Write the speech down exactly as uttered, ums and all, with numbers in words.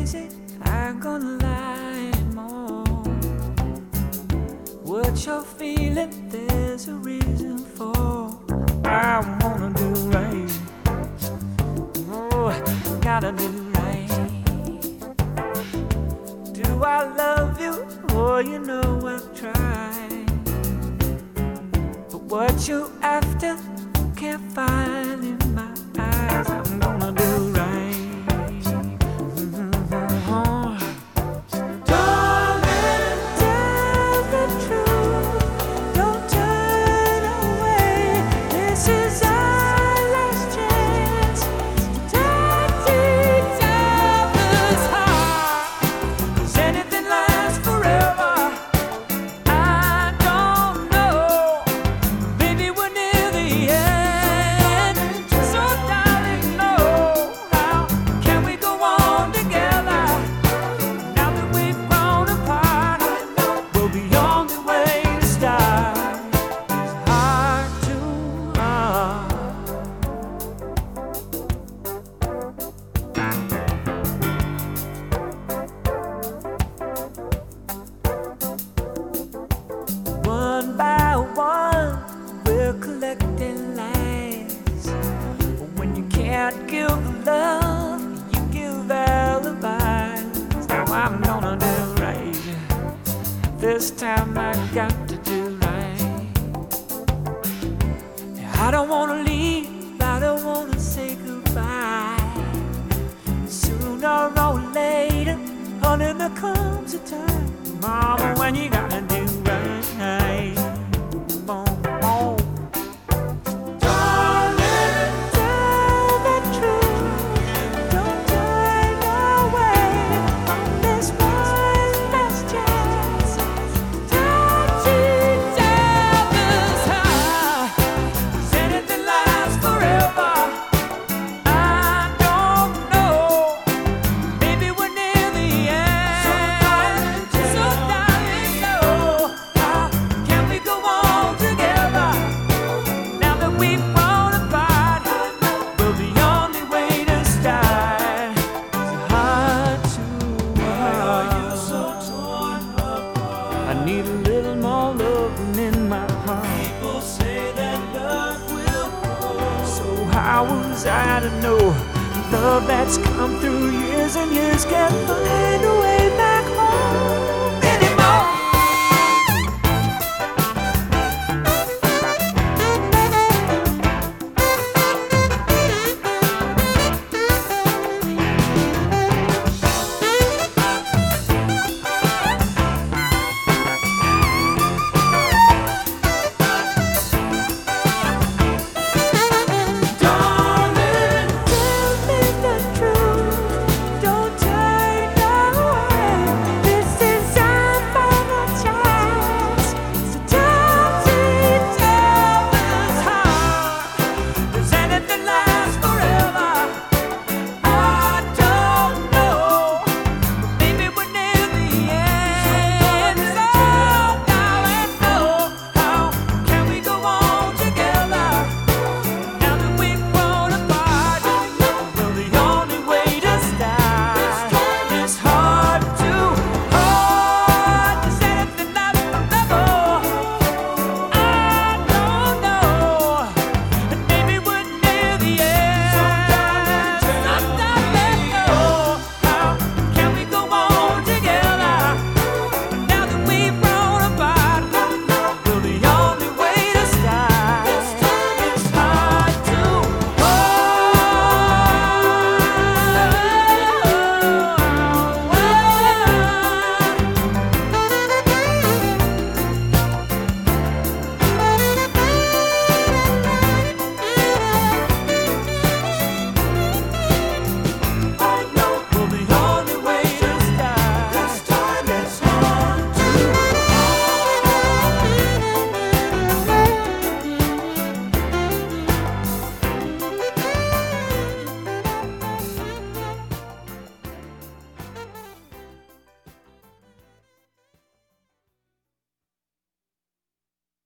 crazy, I'm gonna lie anymore. What you're feeling, there's a reason for. I wanna do right. Oh, gotta do right. Do I love you? Oh, you know I've tried. But what you after, can't find in my eyes. I'm gonna do right. One by one, we're collecting lies. When you can't give love, you give alibis. Now I'm gonna do right. This time I got to do right. I don't wanna leave, I don't wanna say goodbye. Sooner or later, honey, there comes a time, mama, when you gotta do right. Boom, boom. Darling, tell the truth. Don't turn away from this one last chance. Don't you tell this high. Does anything last forever? I don't know. Maybe we're near the end. So darling, so darling, no. How can we go on together now that we've fallen apart? Well, the only way to start is heart to heart. So torn apart. I need a little more loving in my heart. People say that love will grow. So how was I to know love that's come through years and years can't find a way?